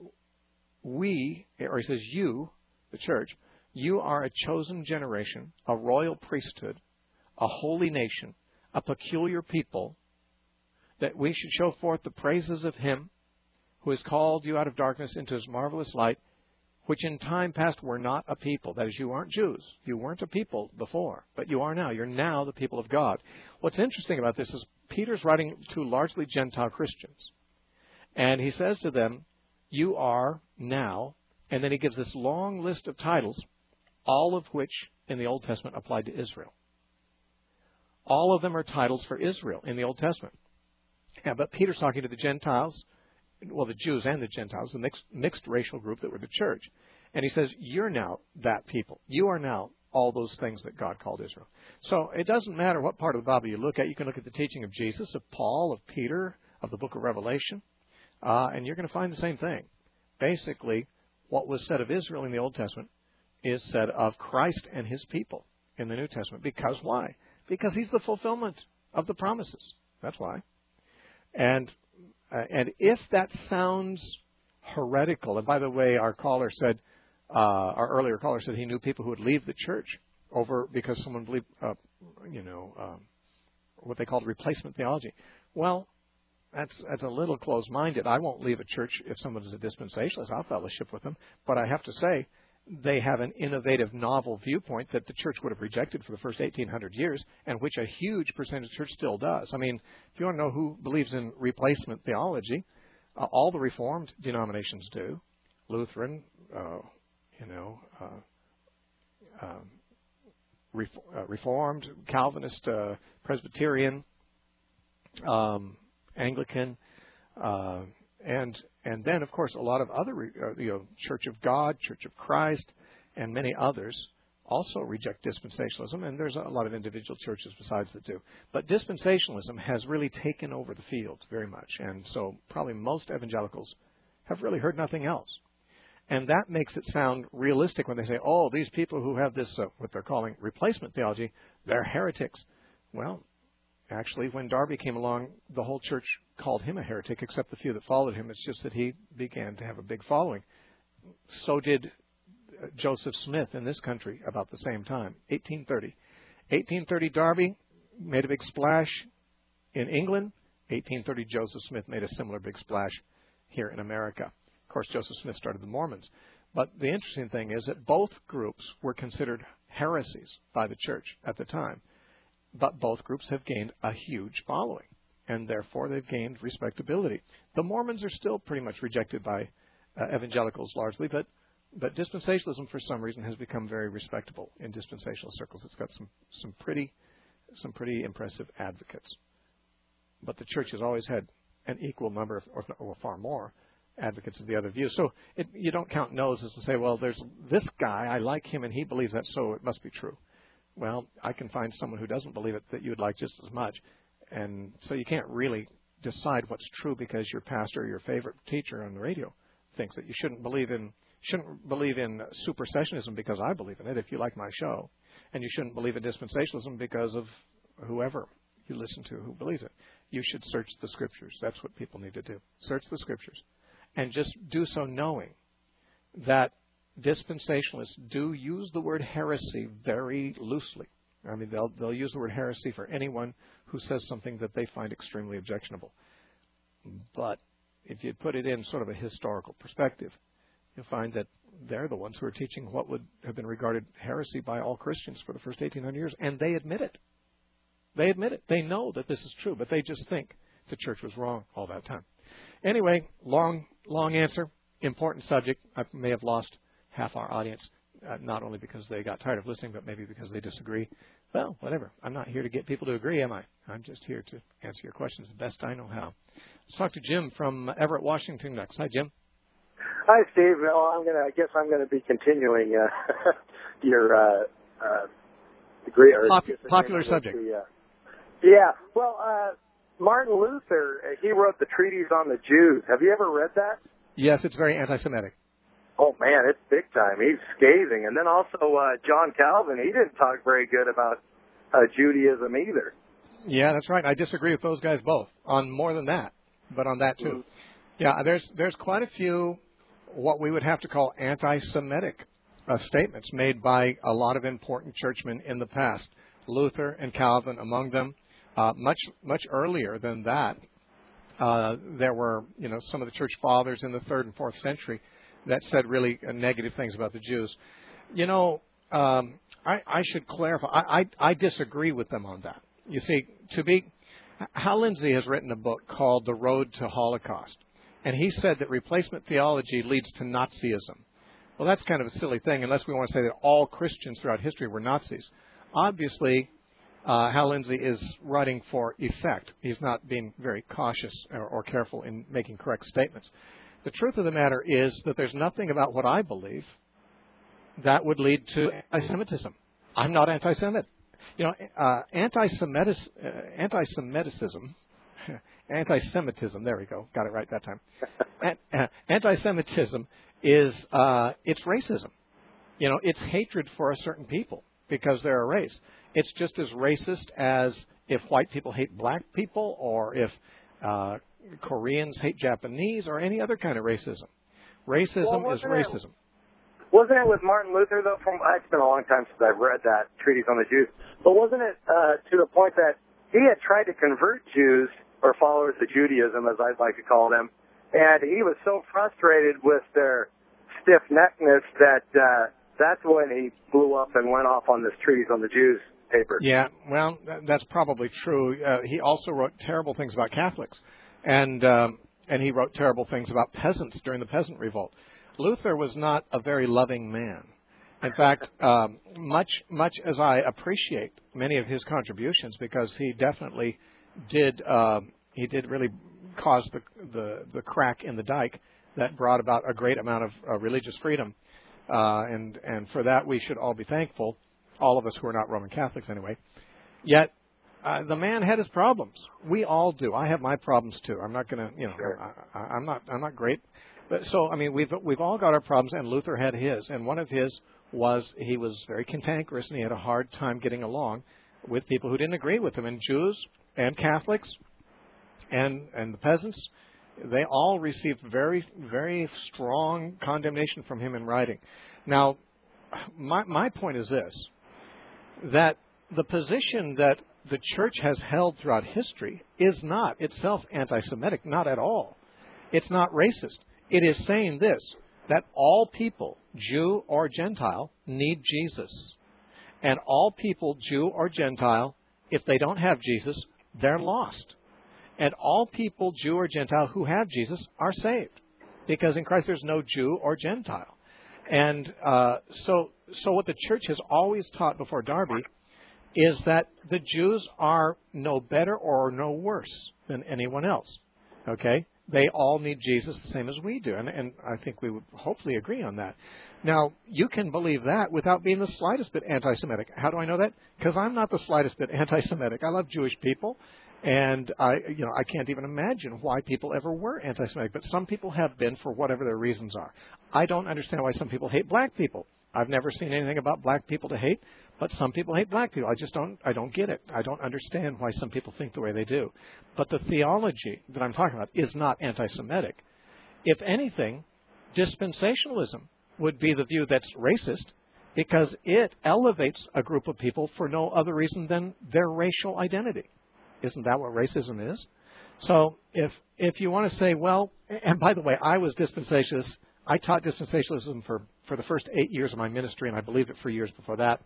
S1: we, or he says, you, the church, you are a chosen generation, a royal priesthood, a holy nation, a peculiar people, that we should show forth the praises of him who has called you out of darkness into his marvelous light, which in time past were not a people. That is, you aren't Jews. You weren't a people before, but you are now. You're now the people of God. What's interesting about this is Peter's writing to largely Gentile Christians. And he says to them, you are now, and then he gives this long list of titles, all of which in the Old Testament applied to Israel. All of them are titles for Israel in the Old Testament. Yeah, but Peter's talking to the Gentiles, well, the Jews and the Gentiles, the mixed, mixed racial group that were the church. And he says, you're now that people. You are now all those things that God called Israel. So it doesn't matter what part of the Bible you look at. You can look at the teaching of Jesus, of Paul, of Peter, of the book of Revelation, uh, and you're going to find the same thing. Basically, what was said of Israel in the Old Testament is said of Christ and his people in the New Testament. Because why? Because he's the fulfillment of the promises. That's why. And uh, and if that sounds heretical, and by the way, our caller said, uh, our earlier caller said he knew people who would leave the church over because someone believed, uh, you know, um, what they called replacement theology. Well, that's that's a little close-minded. I won't leave a church if someone is a dispensationalist. I'll fellowship with them. But I have to say, they have an innovative, novel viewpoint that the church would have rejected for the first eighteen hundred years, and which a huge percentage of the church still does. I mean, if you want to know who believes in replacement theology, uh, all the Reformed denominations do. Lutheran, uh, you know, uh, um, Ref- uh, Reformed, Calvinist, uh, Presbyterian, um, Anglican, uh, and and then, of course, a lot of other, uh, you know, Church of God, Church of Christ, and many others also reject dispensationalism, and there's a lot of individual churches besides that do. But dispensationalism has really taken over the field very much, and so probably most evangelicals have really heard nothing else. And that makes it sound realistic when they say, oh, these people who have this, uh, what they're calling replacement theology, they're heretics. Well, actually, when Darby came along, the whole church called him a heretic, except the few that followed him. It's just that he began to have a big following. So did Joseph Smith in this country about the same time, eighteen thirty. eighteen thirty, Darby made a big splash in England. eighteen thirty, Joseph Smith made a similar big splash here in America. Of course, Joseph Smith started the Mormons. But the interesting thing is that both groups were considered heresies by the church at the time. But both groups have gained a huge following, and therefore they've gained respectability. The Mormons are still pretty much rejected by uh, evangelicals largely, but, but dispensationalism for some reason has become very respectable in dispensational circles. It's got some, some pretty some pretty impressive advocates. But the church has always had an equal number, of, or, or far more, advocates of the other view. So it, you don't count noses and say, well, there's this guy, I like him, and he believes that, so it must be true. Well, I can find someone who doesn't believe it that you would like just as much. And so you can't really decide what's true because your pastor or your favorite teacher on the radio thinks that. You shouldn't believe in shouldn't believe in supersessionism because I believe in it if you like my show. And you shouldn't believe in dispensationalism because of whoever you listen to who believes it. You should search the Scriptures. That's what people need to do. Search the Scriptures. And just do so knowing that dispensationalists do use the word heresy very loosely. I mean, they'll they'll use the word heresy for anyone who says something that they find extremely objectionable. But if you put it in sort of a historical perspective, you'll find that they're the ones who are teaching what would have been regarded heresy by all Christians for the first eighteen hundred years, and they admit it. They admit it. They know that this is true, but they just think the church was wrong all that time. Anyway, long, long answer, important subject. I may have lost half our audience, uh, not only because they got tired of listening, but maybe because they disagree. Well, whatever. I'm not here to get people to agree, am I? I'm just here to answer your questions the best I know how. Let's talk to Jim from Everett, Washington next. Hi, Jim.
S5: Hi, Steve. Well, I'm gonna. I guess I'm gonna be continuing uh, your uh, uh, degree or
S1: Pop- popular subject.
S5: The, uh, yeah. Well, uh, Martin Luther, uh, he wrote the Treatise on the Jews. Have you ever read that?
S1: Yes, it's very anti-Semitic.
S5: Oh, man, it's big time. He's scathing. And then also uh, John Calvin, he didn't talk very good about uh, Judaism either.
S1: Yeah, that's right. I disagree with those guys both on more than that, but on that too. Mm-hmm. Yeah, there's there's quite a few what we would have to call anti-Semitic uh, statements made by a lot of important churchmen in the past. Luther and Calvin among them. Uh, much much earlier than that, uh, there were you know some of the church fathers in the third and fourth century that said really uh, negative things about the Jews. You know, um, I, I should clarify. I, I, I disagree with them on that. You see, to be, Hal Lindsey has written a book called The Road to Holocaust, and he said that replacement theology leads to Nazism. Well, that's kind of a silly thing unless we want to say that all Christians throughout history were Nazis. Obviously, uh, Hal Lindsey is writing for effect. He's not being very cautious or, or careful in making correct statements. The truth of the matter is that there's nothing about what I believe that would lead to anti-Semitism. I'm not anti-Semite. You know, uh, anti-Semitic, uh, anti-Semiticism, anti-Semitism. There we go. Got it right that time. An, uh, anti-Semitism is uh, it's racism. You know, it's hatred for a certain people because they're a race. It's just as racist as if white people hate black people, or if uh, Koreans hate Japanese, or any other kind of racism. Racism
S5: well,
S1: is racism.
S5: It, wasn't it with Martin Luther, though? From it's been a long time since I've read that treatise on the Jews. But wasn't it uh, to the point that he had tried to convert Jews, or followers of Judaism, as I'd like to call them, and he was so frustrated with their stiff-neckedness that uh, that's when he blew up and went off on this treatise on the Jews paper.
S1: Yeah, well, that's probably true. Uh, he also wrote terrible things about Catholics, and um, and he wrote terrible things about peasants during the Peasant Revolt. Luther was not a very loving man. In fact, um, much much as I appreciate many of his contributions, because he definitely did uh, he did really cause the, the the crack in the dike that brought about a great amount of uh, religious freedom, uh, and and for that we should all be thankful. All of us who are not Roman Catholics, anyway. Yet uh, the man had his problems. We all do. I have my problems too. I'm not going to, you know,
S5: Sure.
S1: I, I, I'm not I'm not great. But so I mean, we've we've all got our problems, and Luther had his. And one of his was he was very cantankerous, and he had a hard time getting along with people who didn't agree with him. And Jews and Catholics and and the peasants, they all received very very strong condemnation from him in writing. Now, my my point is this: that the position that the church has held throughout history is not itself anti-Semitic, not at all. It's not racist. It is saying this, that all people, Jew or Gentile, need Jesus. And all people, Jew or Gentile, if they don't have Jesus, they're lost. And all people, Jew or Gentile, who have Jesus are saved. Because in Christ there's no Jew or Gentile. And uh, so, so what the church has always taught before Darby is that the Jews are no better or no worse than anyone else. Okay? They all need Jesus the same as we do. And, and I think we would hopefully agree on that. Now, you can believe that without being the slightest bit anti-Semitic. How do I know that? Because I'm not the slightest bit anti-Semitic. I love Jewish people. And I, you know, I can't even imagine why people ever were anti-Semitic. But some people have been for whatever their reasons are. I don't understand why some people hate black people. I've never seen anything about black people to hate, but some people hate black people. I just don't, I don't get it. I don't understand why some people think the way they do. But the theology that I'm talking about is not anti-Semitic. If anything, dispensationalism would be the view that's racist, because it elevates a group of people for no other reason than their racial identity. Isn't that what racism is? So if if you want to say, well, and by the way, I was dispensationalist. I taught dispensationalism for, for the first eight years of my ministry, and I believed it for years before that.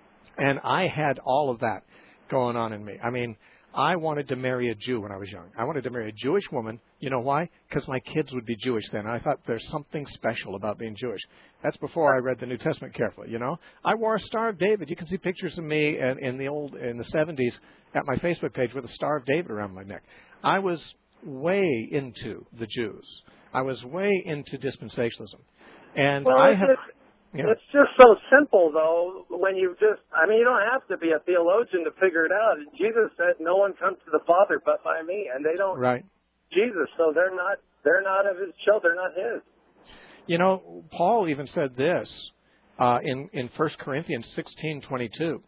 S1: And I had all of that going on in me. I mean, I wanted to marry a Jew when I was young. I wanted to marry a Jewish woman. You know why? Because my kids would be Jewish then. I thought there's something special about being Jewish. That's before I read the New Testament carefully, you know. I wore a Star of David. You can see pictures of me in, in the old in the seventies at my Facebook page with a Star of David around my neck. I was way into the Jews. I was way into dispensationalism. And
S5: well,
S1: I
S5: it's,
S1: have...
S5: just,
S1: Yeah.
S5: it's just so simple, though, when you just, I mean, you don't have to be a theologian to figure it out. Jesus said, no one comes to the Father but by me, and they don't
S1: Right.
S5: Jesus, so they're not, they're not of his children, they're not his.
S1: You know, Paul even said this uh, in, in First Corinthians sixteen twenty-two.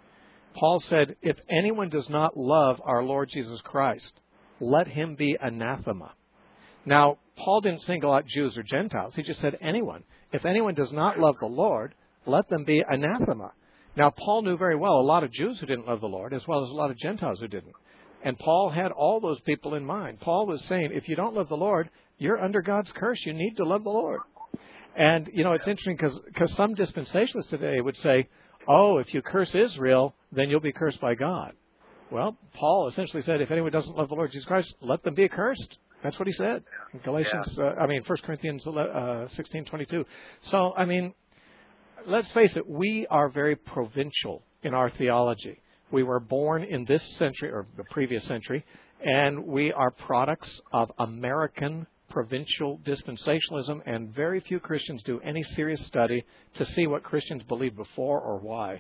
S1: Paul said, if anyone does not love our Lord Jesus Christ, let him be anathema. Now, Paul didn't single out Jews or Gentiles. He just said anyone. If anyone does not love the Lord, let them be anathema. Now, Paul knew very well a lot of Jews who didn't love the Lord, as well as a lot of Gentiles who didn't. And Paul had all those people in mind. Paul was saying, if you don't love the Lord, you're under God's curse. You need to love the Lord. And, you know, it's interesting because some dispensationalists today would say, oh, if you curse Israel, then you'll be cursed by God. Well, Paul essentially said, if anyone doesn't love the Lord Jesus Christ, let them be accursed. That's what he said in Galatians, yeah. uh, I mean, First Corinthians uh, sixteen twenty-two. So, I mean, let's face it, we are very provincial in our theology. We were born in this century, or the previous century, and we are products of American provincial dispensationalism, and very few Christians do any serious study to see what Christians believed before or why.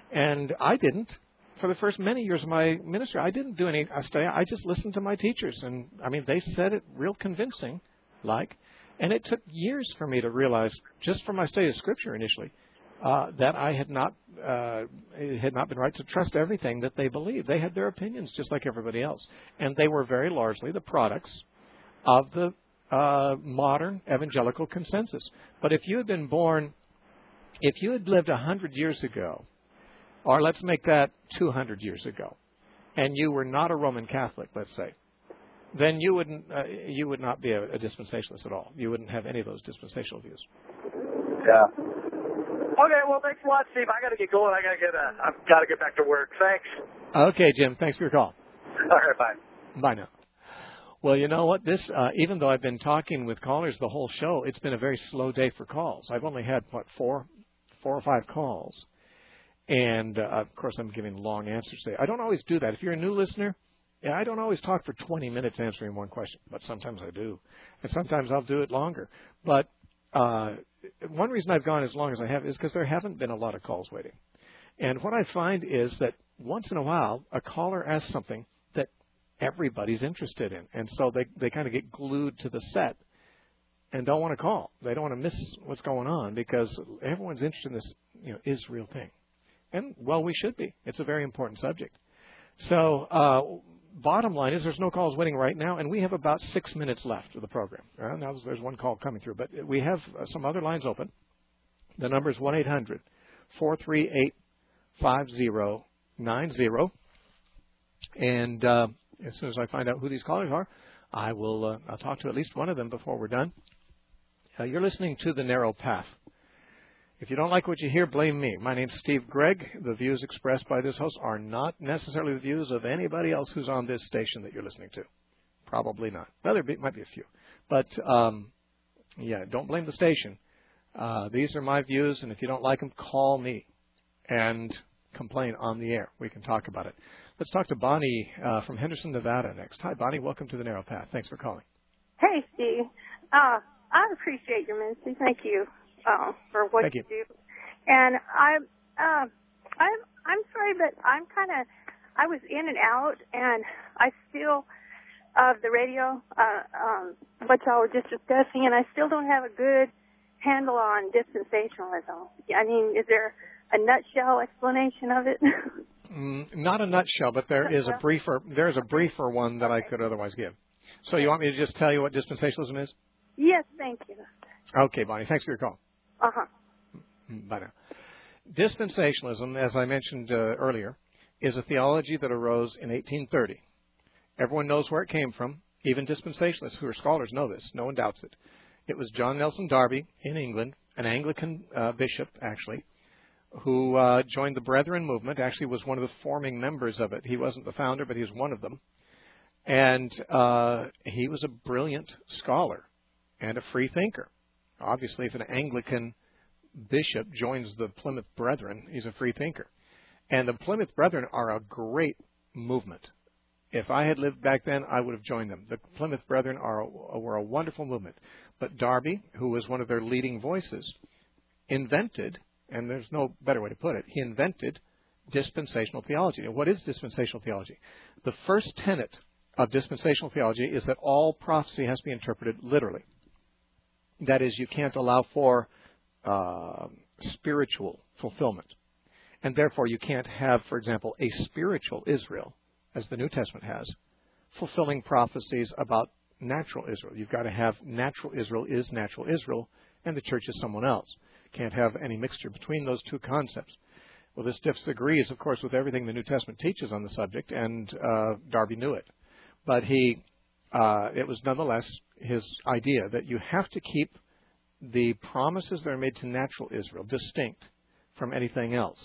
S1: And I didn't. For the first many years of my ministry, I didn't do any study. I just listened to my teachers. And, I mean, they said it real convincing, like. And it took years for me to realize, just from my study of Scripture initially, uh, that I had not uh, it had not been right to trust everything that they believed. They had their opinions just like everybody else. And they were very largely the products of the uh, modern evangelical consensus. But if you had been born, if you had lived one hundred years ago, or let's make that two hundred years ago, and you were not a Roman Catholic, let's say, then you wouldn't uh, you would not be a, a dispensationalist at all. You wouldn't have any of those dispensational views.
S5: Yeah. Okay. Well, thanks a lot, Steve. I got to get going. I got to get. Uh, I've got to get back to work. Thanks.
S1: Okay, Jim. Thanks for your call.
S5: All right. Bye.
S1: Bye now. Well, you know what? This, uh, even though I've been talking with callers the whole show, it's been a very slow day for calls. I've only had what four, four or five calls. And, uh, of course, I'm giving long answers today. I don't always do that. If you're a new listener, yeah, I don't always talk for twenty minutes answering one question, but sometimes I do. And sometimes I'll do it longer. But uh, one reason I've gone as long as I have is because there haven't been a lot of calls waiting. And what I find is that once in a while, a caller asks something that everybody's interested in. And so they, they kind of get glued to the set and don't want to call. They don't want to miss what's going on because everyone's interested in this, you know, Israel thing. And, well, we should be. It's a very important subject. So, uh, bottom line is there's no calls waiting right now, and we have about six minutes left of the program. Uh, now there's one call coming through, but we have uh, some other lines open. The number is one eight hundred four three eight five zero nine zero. And uh, as soon as I find out who these callers are, I will uh, I'll talk to at least one of them before we're done. Uh, you're listening to The Narrow Path. If you don't like what you hear, blame me. My name's Steve Gregg. The views expressed by this host are not necessarily the views of anybody else who's on this station that you're listening to. Probably not. Well, there be, might be a few. But, um, yeah, don't blame the station. Uh, these are my views, and if you don't like them, call me and complain on the air. We can talk about it. Let's talk to Bonnie uh, from Henderson, Nevada next. Hi, Bonnie. Welcome to The Narrow Path. Thanks for calling.
S6: Hey, Steve. Uh, I appreciate your ministry. Thank you. Uh, for what
S1: Thank
S6: you.
S1: you
S6: do, and I, uh, I'm, I'm sorry, but I'm kind of, I was in and out, and I still, of uh, the radio, uh, um, what y'all were just discussing, and I still don't have a good handle on dispensationalism. I mean, is there a nutshell explanation of it?
S1: mm, not a nutshell, but there is a briefer, there is a briefer one that I could otherwise give. So you want me to just tell you what dispensationalism is?
S6: Yes, thank you.
S1: Okay, Bonnie. Thanks for your call.
S6: Uh-huh.
S1: Bye now. Dispensationalism, as I mentioned uh, earlier, is a theology that arose in eighteen thirty. Everyone knows where it came from. Even dispensationalists who are scholars know this. No one doubts it. It was John Nelson Darby in England, an Anglican uh, bishop, actually, who uh, joined the Brethren movement, actually was one of the forming members of it. He wasn't the founder, but he was one of them. And uh, he was a brilliant scholar and a free thinker. Obviously, if an Anglican bishop joins the Plymouth Brethren, he's a free thinker. And the Plymouth Brethren are a great movement. If I had lived back then, I would have joined them. The Plymouth Brethren are a, were a wonderful movement. But Darby, who was one of their leading voices, invented, and there's no better way to put it, he invented dispensational theology. And what is dispensational theology? The first tenet of dispensational theology is that all prophecy has to be interpreted literally. That is, you can't allow for uh, spiritual fulfillment. And therefore, you can't have, for example, a spiritual Israel, as the New Testament has, fulfilling prophecies about natural Israel. You've got to have natural Israel is natural Israel, and the church is someone else. Can't have any mixture between those two concepts. Well, this disagrees, of course, with everything the New Testament teaches on the subject, and uh, Darby knew it. But he, uh, it was nonetheless his idea that you have to keep the promises that are made to natural Israel distinct from anything else.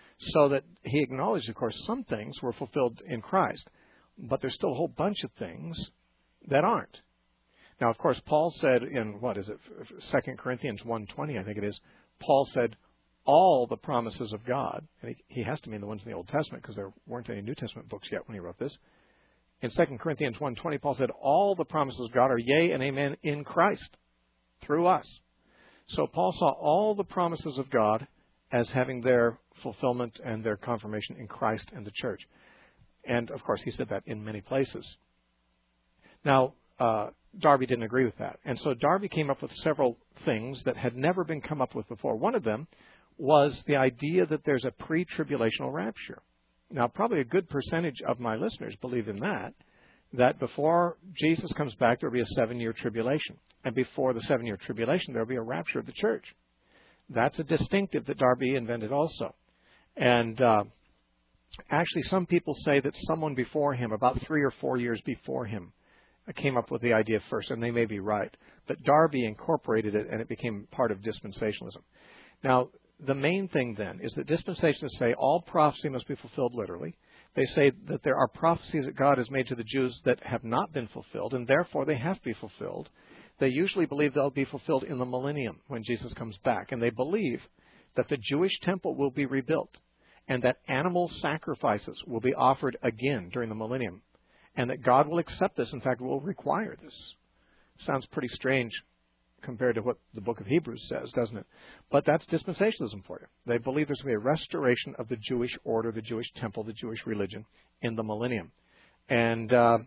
S1: So that he acknowledged, of course, some things were fulfilled in Christ, but there's still a whole bunch of things that aren't. Now, of course, Paul said in, what is it, Second Corinthians one twenty, I think it is, Paul said, all the promises of God, and he, he has to mean the ones in the Old Testament because there weren't any New Testament books yet when he wrote this. In Second Corinthians one twenty, Paul said, all the promises of God are yea and amen in Christ, through us. So Paul saw all the promises of God as having their fulfillment and their confirmation in Christ and the church. And, of course, he said that in many places. Now, uh, Darby didn't agree with that. And so Darby came up with several things that had never been come up with before. One of them was the idea that there's a pre-tribulational rapture. Now, probably a good percentage of my listeners believe in that, that before Jesus comes back, there will be a seven-year tribulation. And before the seven-year tribulation, there will be a rapture of the church. That's a distinctive that Darby invented also. And uh, actually, some people say that someone before him, about three or four years before him, came up with the idea first, and they may be right. But Darby incorporated it, and it became part of dispensationalism. Now, the main thing then is that dispensationalists say all prophecy must be fulfilled literally. They say that there are prophecies that God has made to the Jews that have not been fulfilled, and therefore they have to be fulfilled. They usually believe they'll be fulfilled in the millennium when Jesus comes back. And they believe that the Jewish temple will be rebuilt and that animal sacrifices will be offered again during the millennium and that God will accept this. In fact, will require this. Sounds pretty strange compared to what the book of Hebrews says, doesn't it? But that's dispensationalism for you. They believe there's going to be a restoration of the Jewish order, the Jewish temple, the Jewish religion in the millennium. And uh,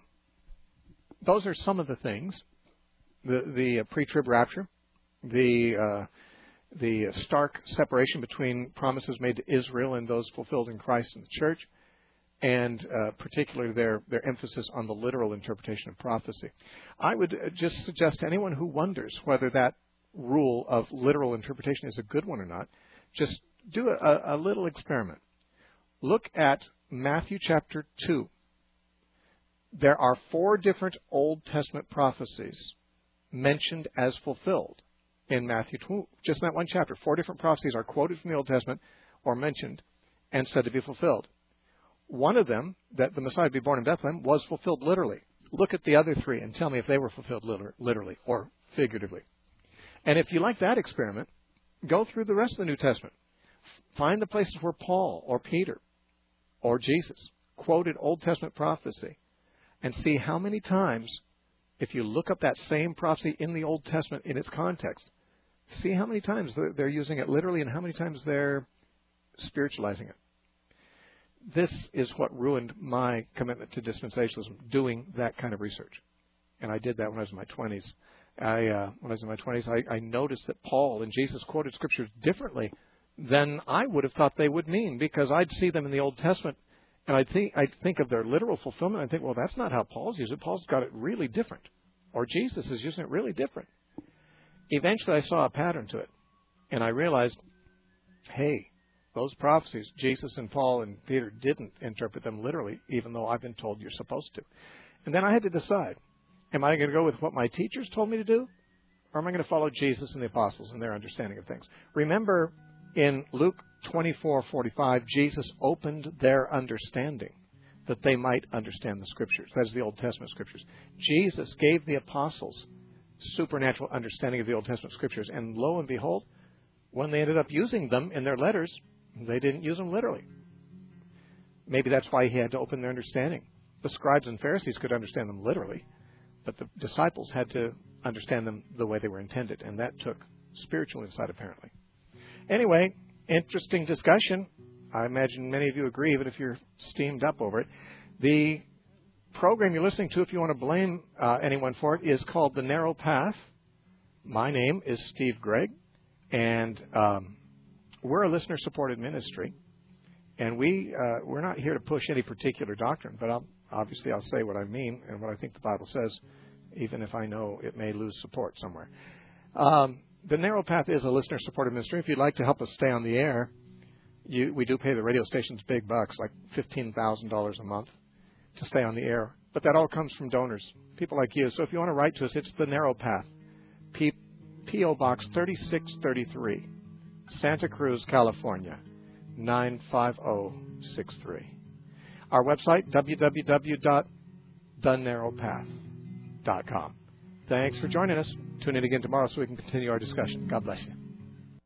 S1: those are some of the things. The, the pre-trib rapture, the uh, the stark separation between promises made to Israel and those fulfilled in Christ and the church, and uh, particularly their, their emphasis on the literal interpretation of prophecy. I would just suggest to anyone who wonders whether that rule of literal interpretation is a good one or not, just do a, a little experiment. Look at Matthew chapter two. There are four different Old Testament prophecies mentioned as fulfilled in Matthew two. Just in that one chapter, four different prophecies are quoted from the Old Testament or mentioned and said to be fulfilled. One of them, that the Messiah would be born in Bethlehem, was fulfilled literally. Look at the other three and tell me if they were fulfilled literally or figuratively. And if you like that experiment, go through the rest of the New Testament. Find the places where Paul or Peter or Jesus quoted Old Testament prophecy and see how many times, if you look up that same prophecy in the Old Testament in its context, see how many times they're using it literally and how many times they're spiritualizing it. This is what ruined my commitment to dispensationalism, doing that kind of research. And I did that when I was in my twenties. I, uh, when I was in my twenties, I, I noticed that Paul and Jesus quoted scriptures differently than I would have thought they would mean, because I'd see them in the Old Testament and I'd think, I'd think of their literal fulfillment. I'd think, well, that's not how Paul's used it. Paul's got it really different. Or Jesus is using it really different. Eventually, I saw a pattern to it. And I realized, hey, those prophecies, Jesus and Paul and Peter didn't interpret them literally, even though I've been told you're supposed to. And then I had to decide, am I going to go with what my teachers told me to do? Or am I going to follow Jesus and the apostles and their understanding of things? Remember, in Luke twenty-four forty-five, Jesus opened their understanding that they might understand the Scriptures. That is the Old Testament Scriptures. Jesus gave the apostles supernatural understanding of the Old Testament Scriptures. And lo and behold, when they ended up using them in their letters, they didn't use them literally. Maybe that's why he had to open their understanding. The scribes and Pharisees could understand them literally, but the disciples had to understand them the way they were intended, and that took spiritual insight, apparently. Anyway, interesting discussion. I imagine many of you agree, even if you're steamed up over it. The program you're listening to, if you want to blame uh, anyone for it, is called The Narrow Path. My name is Steve Gregg, and um, we're a listener-supported ministry. And we, uh, we're not here to push any particular doctrine, but I'll, obviously I'll say what I mean and what I think the Bible says, even if I know it may lose support somewhere. Um, the Narrow Path is a listener-supported ministry. If you'd like to help us stay on the air, you, we do pay the radio stations big bucks, like fifteen thousand dollars a month to stay on the air. But that all comes from donors, people like you. So if you want to write to us, it's The Narrow Path, P- P O Box thirty-six thirty-three, Santa Cruz, California, nine five zero six three. Our website, w w w dot the narrow path dot com. Thanks for joining us. Tune in again tomorrow so we can continue our discussion. God bless you.